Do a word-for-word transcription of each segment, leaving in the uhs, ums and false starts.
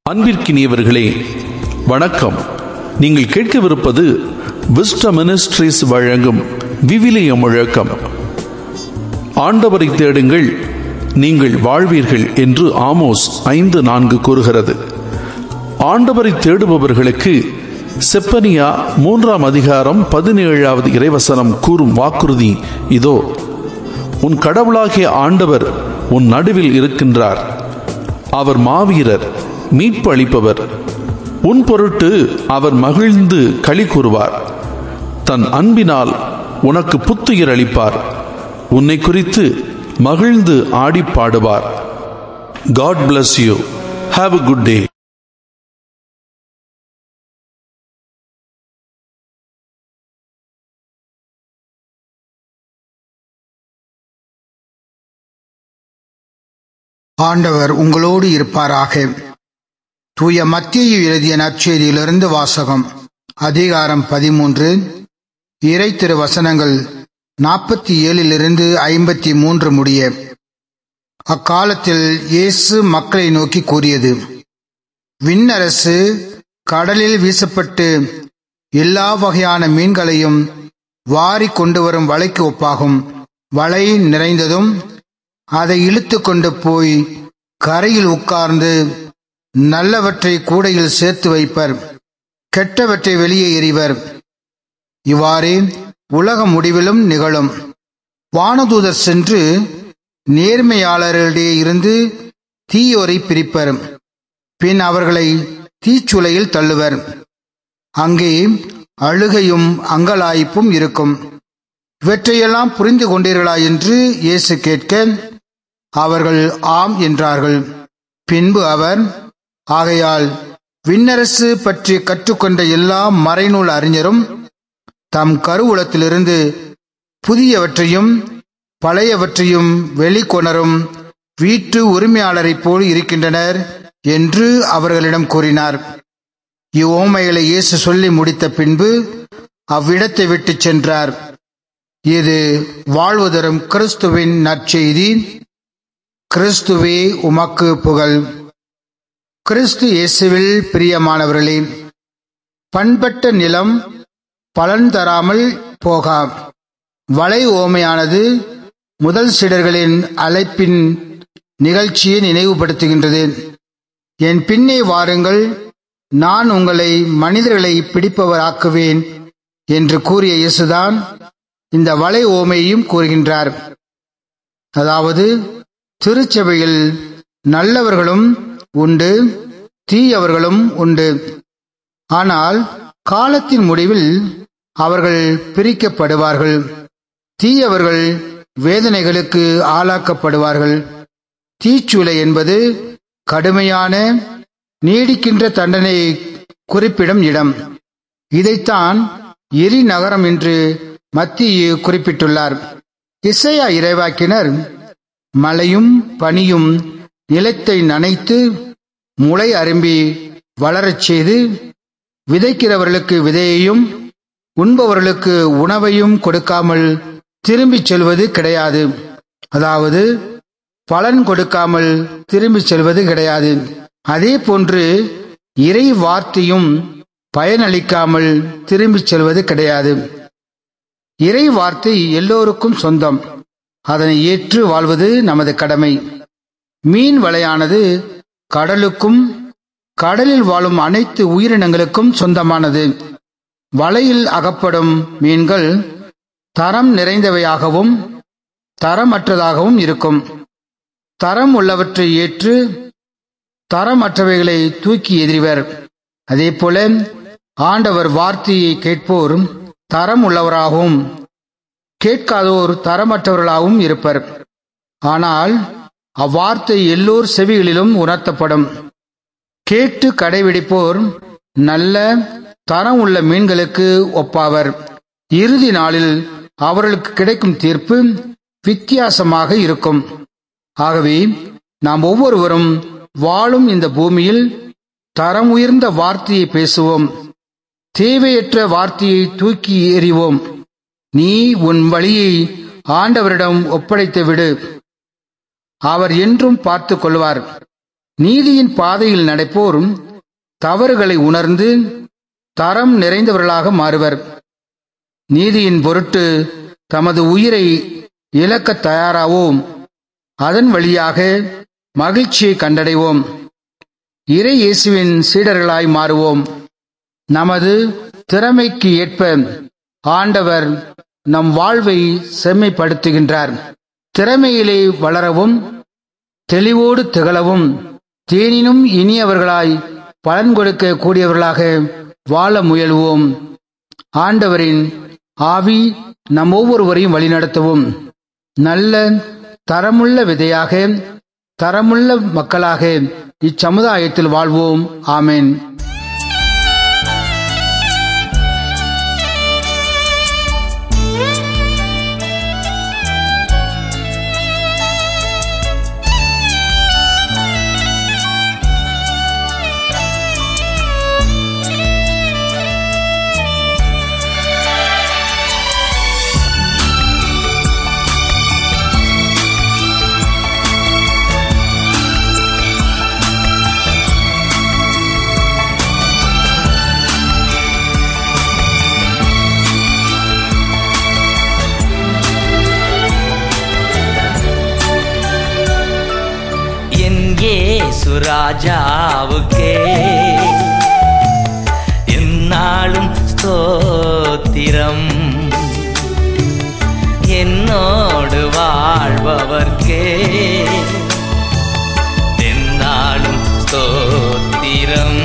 அன்பிற்கினியவர்களே வணக்கம். நீங்கள் கேட்கவிருப்பது விஸ்டம் மினிஸ்ட்ரீஸ் வழங்கும் விவிலிய முழக்கம். ஆண்டவரை தேடுங்கள், நீங்கள் வாழ்வீர்கள் என்று ஆமோஸ் ஐந்து நான்கு கூறுகிறது. ஆண்டவரை தேடுபவர்களுக்கு செப்பனியா மூன்றாம் அதிகாரம் பதினேழாவது இறைவசனம் கூறும் வாக்குறுதி இதோ: உன் கடவுளாகிய ஆண்டவர் உன் நடுவில் இருக்கின்றார். அவர் மாவீரர், மீட்பு அளிப்பவர். உன் பொருட்டு அவர் மகிழ்ந்து களி கூறுவார். தன் அன்பினால் உனக்கு புத்துயிர் அளிப்பார். உன்னை குறித்து மகிழ்ந்து ஆடி பாடுவார். God bless you. Have a good day. ஆண்டவர் உங்களோடு இருப்பாராக. தூய மத்தேயு எழுதிய நற்செய்தியிலிருந்து வாசகம். அதிகாரம் பதிமூன்று, இறை திரு வசனங்கள் நாற்பத்தி ஏழிலிருந்து ஐம்பத்தி மூன்று முடிய. அக்காலத்தில் இயேசு மக்களை நோக்கி கூறியது: விண்ணரசு கடலில் வீசப்பட்டு எல்லா வகையான மீன்களையும் வாரி கொண்டு வரும் வலைக்கு ஒப்பாகும். வலை நிறைந்ததும் அதை இழுத்து கொண்டு போய் கரையில் உட்கார்ந்து நல்லவற்றை கூடையில் சேர்த்து வைப்பர், கெட்டவற்றை வெளியே எறிவர். இவ்வாறே உலக முடிவிலும் நிகழும். வானதூதர் சென்று நேர்மையாளர்களிடையே இருந்து தீயோரை பிரிப்பர், பின் அவர்களை தீச்சுளையில் தள்ளுவர். அங்கே அழுகையும் அங்கலாய்ப்பும் இருக்கும். இவற்றையெல்லாம் புரிந்து கொண்டீர்களா என்று இயேசு கேட்க, அவர்கள் ஆம் என்றார்கள். பின்பு அவர், ஆகையால் விண்ணரசு பற்றி கற்றுக்கொண்ட எல்லா மறைநூல் அறிஞரும் தம் கருவூலத்திலிருந்து புதியவற்றையும் பழையவற்றையும் வெளிக்கொணரும் வீட்டு உரிமையாளரைப் போல் இருக்கின்றனர் என்று அவர்களிடம் கூறினார். இவ்வுவமைகளை இயேசு சொல்லி முடித்த பின்பு அவ்விடத்தை விட்டு சென்றார். இது வாழ்வு தரும் கிறிஸ்துவின் நற்செய்தி. கிறிஸ்துவே உமக்கு புகழ். கிறிஸ்து இயேசுவில் பிரியமானவர்களே, பண்பட்ட நிலம் பலன் தராமல் போகா. வலை ஓமையானது முதல் சீடர்களின் அழைப்பின் நிகழ்ச்சியை நினைவுபடுத்துகின்றது. என் பின்னே வாருங்கள், நான் உங்களை மனிதர்களை பிடிப்பவராக்குவேன் என்று கூறிய இயேசுதான் இந்த வலை ஓமையையும் கூறுகின்றார். அதாவது, திருச்சபையில் நல்லவர்களும் உண்டு, தீயவர்களும் உண்டு. ஆனால் காலத்தின் முடிவில் அவர்கள் பிரிக்கப்படுவார்கள். தீயவர்கள் வேதனைகளுக்கு ஆளாக்கப்படுவார்கள். தீச்சுளை என்பது கடுமையான நீடிக்கின்ற தண்டனை குறிப்பிடும் இடம். இதைத்தான் எரி நகரம் என்று மத்தேயு குறிப்பிட்டுள்ளார். எசேயா இறைவாக்கினர், மழையும் பனியும் நிலத்தை நனைத்து முளை அரும்பி வளரச் செய்து விதைக்கிறவர்களுக்கு விதையையும் உண்பவர்களுக்கு உணவையும் கொடுக்காமல் திரும்பிச் செல்வது கிடையாது. அதாவது பலன் கொடுக்காமல் திரும்பிச் செல்வது கிடையாது. அதே போன்று இறை வார்த்தையும் பயனளிக்காமல் திரும்பிச் செல்வது கிடையாது. இறை வார்த்தை எல்லோருக்கும் சொந்தம். அதனை ஏற்று வாழ்வது நமது கடமை. மீன் வலையானது கடலுக்கும் கடலில் வாழும் அனைத்து உயிரினங்களுக்கும் சொந்தமானது. வலையில் அகப்படும் மீன்கள் தரம் நிறைந்தவையாகவும் தரமற்றதாகவும் இருக்கும். தரம் உள்ளவற்றை ஏற்று தரமற்றவைகளை தூக்கி எறிவர். அதே போல ஆண்டவர் வார்த்தையை கேட்போர் தரம் உள்ளவராகவும் கேட்காதோர் தரமற்றவர்களாகவும் இருப்பர். ஆனால் அவ்வார்த்தை எல்லோர் செவிகளிலும் உணர்த்தப்படும். கேட்டு கடைபிடிப்போர் நல்ல தரம் உள்ள மீன்களுக்கு ஒப்பாவர். இறுதி நாளில் அவர்களுக்கு கிடைக்கும் தீர்ப்பு வித்தியாசமாக இருக்கும். ஆகவே நாம் ஒவ்வொருவரும் வாழும் இந்த பூமியில் தரம் உயர்ந்த வார்த்தையை பேசுவோம். தேவையற்ற வார்த்தையை தூக்கி எறிவோம். நீ உன் வழியை ஆண்டவரிடம் ஒப்படைத்து விடு. அவர் என்றும் பார்த்து கொள்வார். நீதியின் பாதையில் நடப்போரும் தவறுகளை உணர்ந்து தரம் நிறைந்தவர்களாக மாறுவர். நீதியின் பொருட்டு தமது உயிரை இழக்க தயாராவோம். அதன் வழியாக மகிழ்ச்சியை கண்டடைவோம். இறை இயேசுவின் சீடர்களாய் மாறுவோம். நமது திறமைக்கு ஏற்ப ஆண்டவர் நம் வாழ்வை செம்மைப்படுத்துகின்றார். திறமையிலே வளரவும் தெளிவோடு திகழவும் தேனினும் இனியவர்களாய் பலன் கொடுக்க கூடியவர்களாக வாழ முயல்வோம். ஆண்டவரின் ஆவி நம் ஒவ்வொருவரையும் வழிநடத்தவும். நல்ல தரமுள்ள விதையாக தரமுள்ள மக்களாக இச்சமுதாயத்தில் வாழ்வோம். ஆமென். ராஜாவுக்கே எந்நாளும் ஸ்தோத்திரம். என்னோடு வாழ்பவர்க்கே எந்நாளும் ஸ்தோத்திரம்.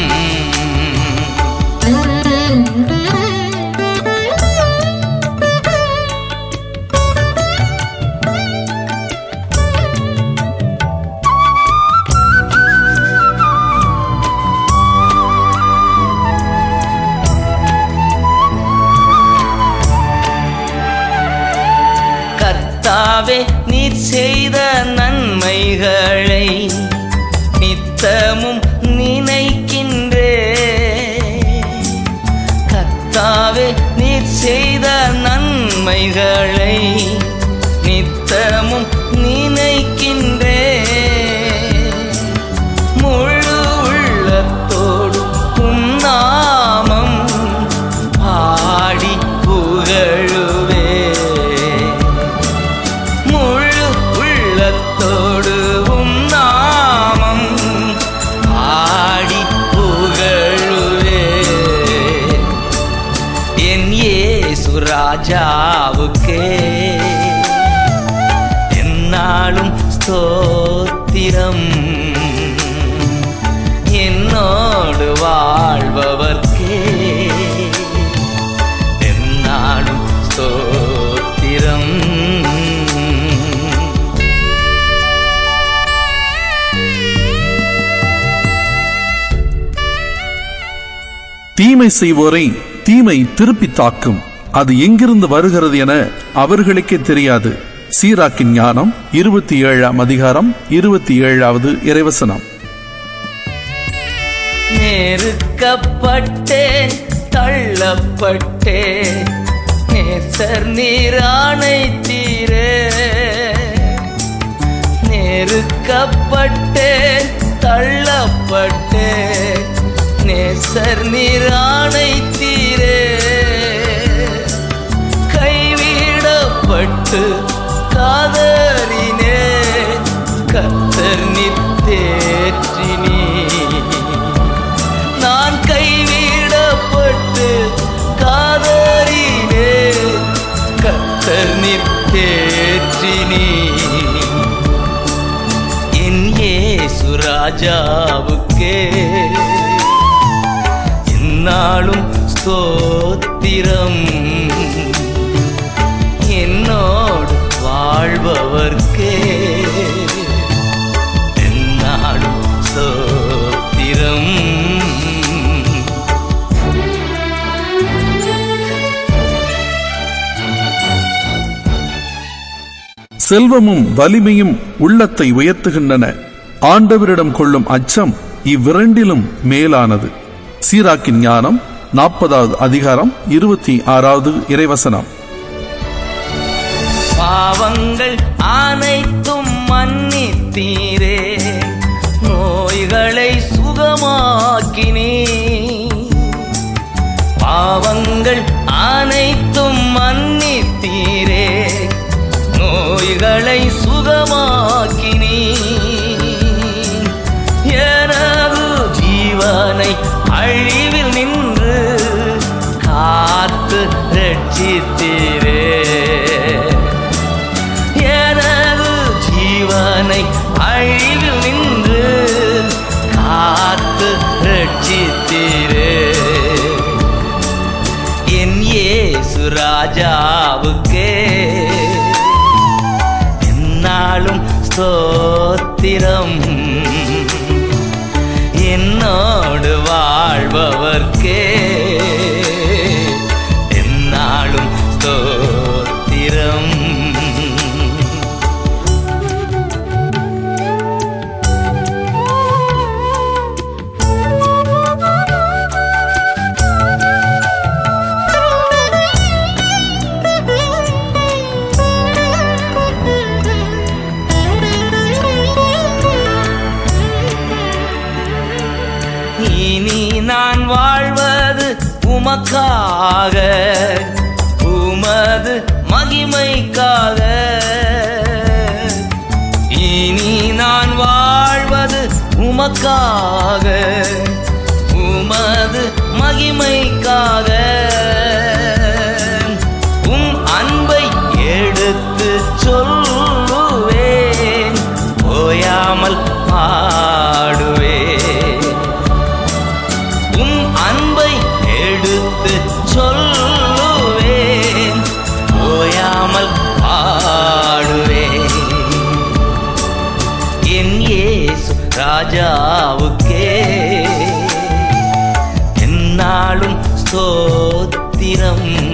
நீர் செய்த நன்மைகளை நித்தமும் நினைக்கின்றே. கர்த்தாவே நீர் செய்த நன்மைகளை நித்தமும் நினைக்கின்றே. முழு உள்ளத்தோடு உம் நாமம் பாடி புகழுவே. ராஜாவுக்கே எந்நாளும் ஸ்தோத்திரம். என்னோடு வாழ்பவர்க்கே எந்நாளும் ஸ்தோத்திரம். தீமை செய்வோரை தீமை திருப்பி தாக்கும். அது எங்கிருந்து வருகிறது என அவர்களுக்கே தெரியாது. சீராக்கின் ஞானம் இருபத்தி ஏழாம் அதிகாரம் இருபத்தி ஏழாவது இறைவசனம். நெருக்கப்பட்டேன் தள்ளப்பட்டேன் நேசர் நீரானைத்தீரே. நெருக்கப்பட்டேன் தள்ளப்பட்டேன் நேசர் நீரானைத்தீரே. கைவிடப்பட்டு காதலினே கர்த்தர் நித்தேற்றினீ. நான் கைவிடப்பட்டு காதலினே கர்த்தர் நித்தேற்றினீ. என் இயேசு ராஜாவுக்கே எந்நாளும் ஸ்தோத்திரம். என்னோடு வாழ்பவர்க்கே எந்நாளும் ஸ்தோத்திரம். செல்வமும் வலிமையும் உள்ளத்தை உயர்த்துகின்றன. ஆண்டவரிடம் கொள்ளும் அச்சம் இவ்விரண்டிலும் மேலானது. சீராக்கின் ஞானம் நாற்பதாவது அதிகாரம் இருபத்தி ஆறாவது இறைவசனம். பாவங்கள் அனைத்தும் மன்னித்தீரே, சுகமாக்கினே. பாவங்கள் அனைத்தும் மன்னித்தீரே, நோய்களை சுகமாக்கினே. எனது ஜீவனை அழிவில் நின்று காத்து ரட்சித்தீரே. எனது ஜீவனை அழிவில் நின்று காத்து ரட்சித்தீரே. என் இயேசு ராஜாவுக்கே என்னாலும் ஸ்தோத்திரம். என்னோடு வாழ்பவர்க்கே என்னாலும் ஸ்தோத்திரம். இனி நான் வாழ்வது உமக்காக, உமது மகிமைக்காக. இனி நான் வாழ்வது உமக்காக, உமது மகிமைக்காக. உம் அன்பை எடுத்து சொல்லுவேன், ஓயாமல் பாடுவேன். உம் அன்பை எடுத்து சொல்லுவேன், ஓயாமல் பாடுவேன். என் இயேசு ராஜாவுக்கே என்னாலும் ஸ்தோத்திரம்.